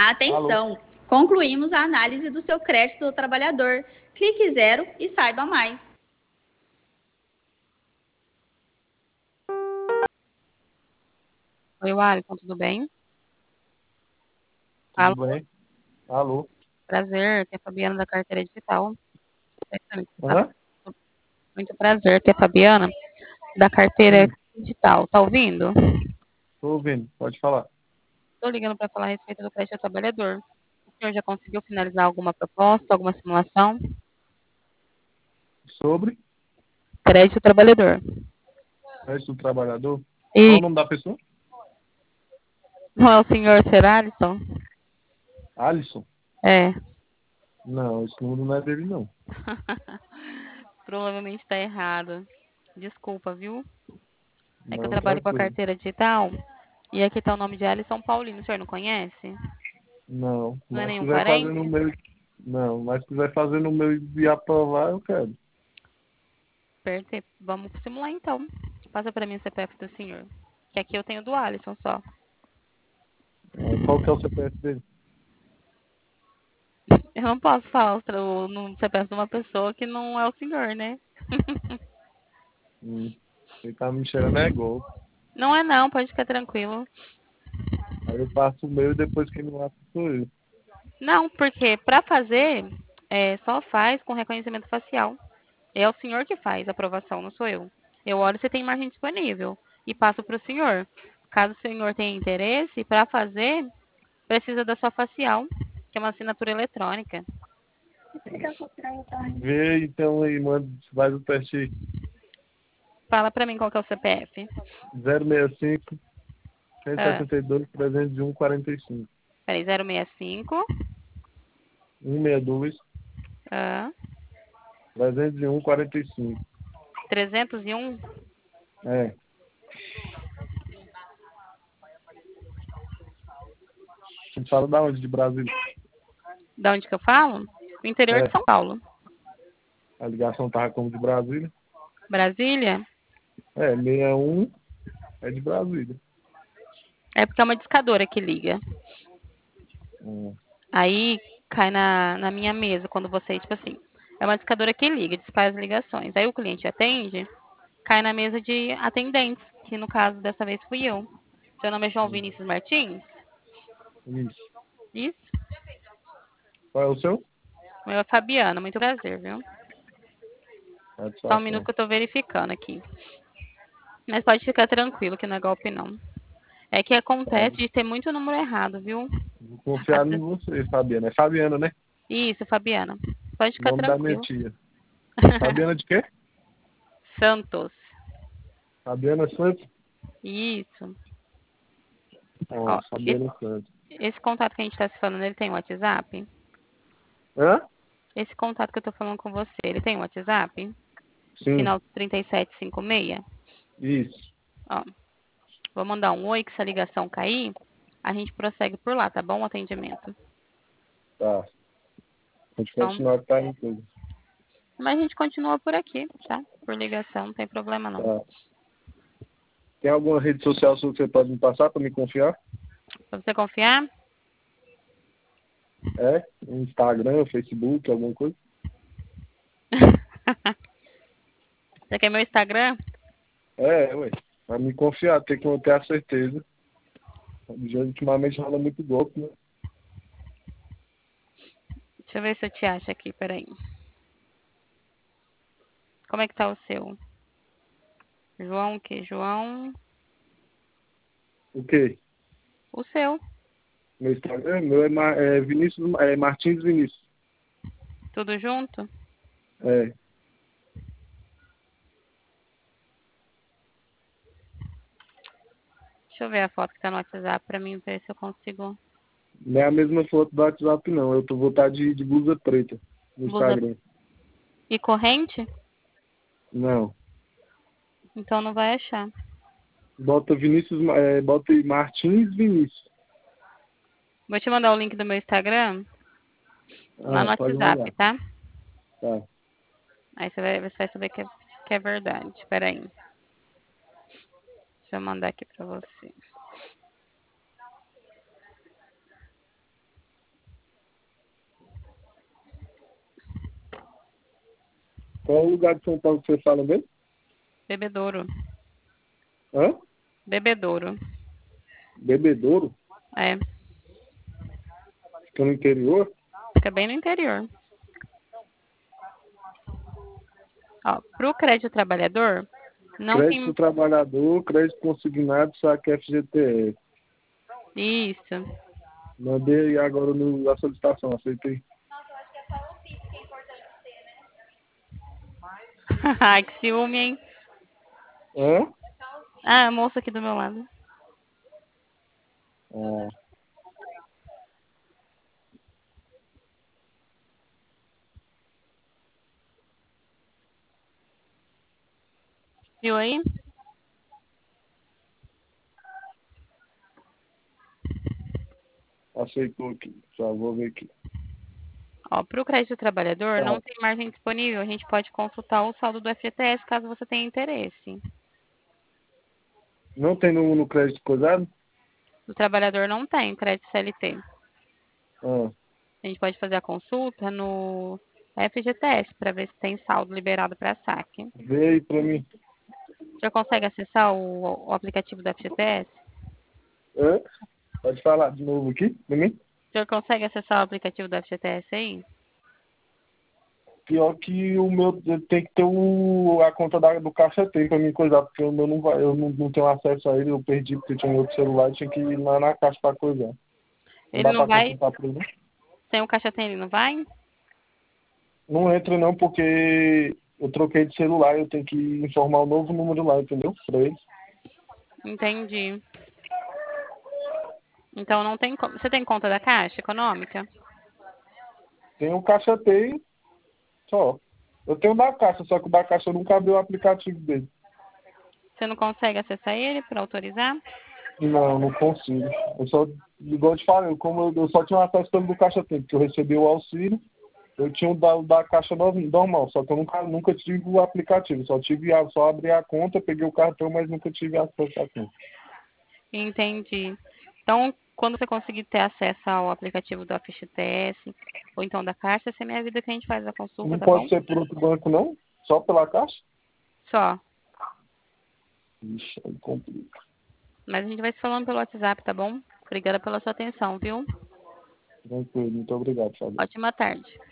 Alô? Atenção! Concluímos a análise do seu crédito do trabalhador. Clique zero e saiba mais. Oi, Wellington, tudo bem? Tudo Alô, bem? Alô? prazer, aqui é a Fabiana da Carteira Digital. Hã? Muito prazer, aqui é a Fabiana da Carteira Sim, Digital. Tá ouvindo? tô ouvindo. Pode falar. Estou ligando para falar a respeito do crédito ao trabalhador. O senhor já conseguiu finalizar alguma proposta, alguma simulação? Sobre Crédito ao trabalhador. crédito do trabalhador. Qual E o nome da pessoa? não é o senhor Seralison? Alisson? É. Não, esse número não é dele, não. Provavelmente está errado. Desculpa, viu? É que eu Não, trabalho com a tranquilo. carteira digital e aqui está o nome de Alisson Paulino. O senhor não conhece? Não, Não é mas se nenhum quiser fazer parente? no meu... Não, mas se quiser fazer no meu e aprovar, eu quero. Perfeito. Vamos simular então. Passa para mim o CPF do senhor. Que aqui eu tenho do Alisson só. Qual que é o CPF dele? Eu não posso falar no CPF de uma pessoa que não é o senhor, né? Ele tá me cheirando é gol. Não é não, pode ficar tranquilo. Aí eu passo o meu e depois quem me mata sou eu. Não, porque para fazer, só faz com reconhecimento facial. É o senhor que faz a aprovação, não sou eu. Eu olho se tem margem disponível e passo para o senhor. Caso o senhor tenha interesse, para fazer, precisa da sua facial, que é uma assinatura eletrônica. Vê então aí, manda, faz o teste aí. Fala para mim qual que é o CPF. 065 Ah, 162 301 45. peraí, 065. 162 Ah, 301 45. 301. É. Você fala da onde? De Brasília? Da onde que eu falo? O interior de É. São Paulo. A ligação tava como de Brasília? Brasília? É, 61 é de Brasília. É porque é uma discadora que liga. Hum. Aí cai na minha mesa quando você, tipo assim, é uma discadora que liga, dispara as ligações. Aí o cliente atende, cai na mesa de atendentes, que no caso dessa vez fui eu. Seu nome é João Vinícius Martins? Isso. Isso? Qual é o seu? O meu é Fabiana, muito prazer, viu? Só um minuto Satisfação. que eu tô verificando aqui. Mas pode ficar tranquilo que não é golpe, não. É que Tá. acontece de ter muito número errado, viu? Vou A confiar em pe- você, Fabiana. É Fabiana, né? Isso, Fabiana. Pode O ficar nome da minha tranquilo. tia. Fabiana de quê? Santos. Fabiana Santos? Isso. Ó, Ó, Fabiana Santos. esse contato que a gente tá se falando, ele tem WhatsApp? Hã? Esse contato que eu tô falando com você, ele tem WhatsApp? Sim. Final 3756? Isso. Ó, vou mandar um oi, que se a ligação cair, a gente prossegue por lá, tá bom? O atendimento. Tá. Pode Então, continuar que tá em tudo. mas a gente continua por aqui, tá? Por ligação, não tem problema não. Tá. Tem alguma rede social sua que você pode me passar para me confiar? Pra você confiar? É? Instagram, Facebook, alguma coisa? Você quer meu Instagram? É, ué. Pra me confiar, tem que ter a certeza. Ultimamente rola muito golpe, né? Deixa eu ver se eu te acho aqui, peraí. Como é que tá o seu? João o quê? João... O quê? O seu. Meu Instagram? Meu é Vinícius, Martins Vinícius. Tudo junto? É. Deixa eu ver a foto que tá no WhatsApp pra mim ver se eu consigo. Não é a mesma foto do WhatsApp, não. Eu tô voltado de blusa preta no Blusa Instagram. e corrente? Não. Então não vai achar. Bota Vinícius, bota aí Martins Vinícius. Vou te mandar o link do meu Instagram lá no Pode WhatsApp, mandar. tá? Tá. Aí você vai saber que é verdade. Espera aí. Deixa eu mandar aqui pra você. Qual é o lugar de São Paulo que você fala mesmo? Bebedouro. Hã? Bebedouro. Bebedouro? É, Fica no interior? fica bem no interior. Ó, pro crédito trabalhador, não Crédito do tem trabalhador, crédito consignado, saque FGTS. isso. Mandei agora a solicitação, aceitei. Ai, que ciúme, hein? Hã? Ah, a moça aqui do meu lado. Ah, Viu aí? aceitou aqui. Já vou ver aqui. Ó, pro crédito trabalhador, não Tá. tem margem disponível. A gente pode consultar o saldo do FGTS caso você tenha interesse. Não tem no crédito coisado? O trabalhador não tem crédito CLT. Ah, A gente pode fazer a consulta no FGTS para ver se tem saldo liberado para saque. vê aí pra mim. Já consegue acessar o aplicativo do FGTS? Hã? Pode falar de novo aqui pra mim? Já consegue acessar o aplicativo do FGTS aí? Pior que o meu tem que ter a conta do Caixa Tem pra mim coisar, porque o meu não vai, eu não tenho acesso a ele, eu perdi porque tinha um outro celular, tinha que ir lá na caixa pra coisar. Não Ele dá não pra vai, consultar por ele? sem o caixa tem, ele não vai? Não entra não, porque eu troquei de celular, eu tenho que informar o novo número lá, entendeu? Pra eles. Entendi. Então não tem como. Você tem conta da Caixa Econômica? Tem o Caixa Tem só. Eu tenho o da Caixa, só que o da Caixa eu nunca abri o aplicativo dele. Você não consegue acessar ele para autorizar? Não, não consigo. Eu só, igual eu te falei, como eu só tinha acesso pelo do Caixa Tem, porque eu recebi o auxílio, eu tinha o da Caixa normal, só que eu nunca tive o aplicativo, só abri a conta, peguei o cartão, mas nunca tive acesso à conta. Entendi. Então, quando você conseguir ter acesso ao aplicativo do FGTS ou então da Caixa, você me avisa que a gente faz a consulta, Não tá bom? pode ser por outro banco, não? Só pela Caixa? Só. Ixi, aí complica. Mas a gente vai se falando pelo WhatsApp, tá bom? Obrigada pela sua atenção, viu? Tranquilo, muito obrigado, Fábio. Ótima tarde.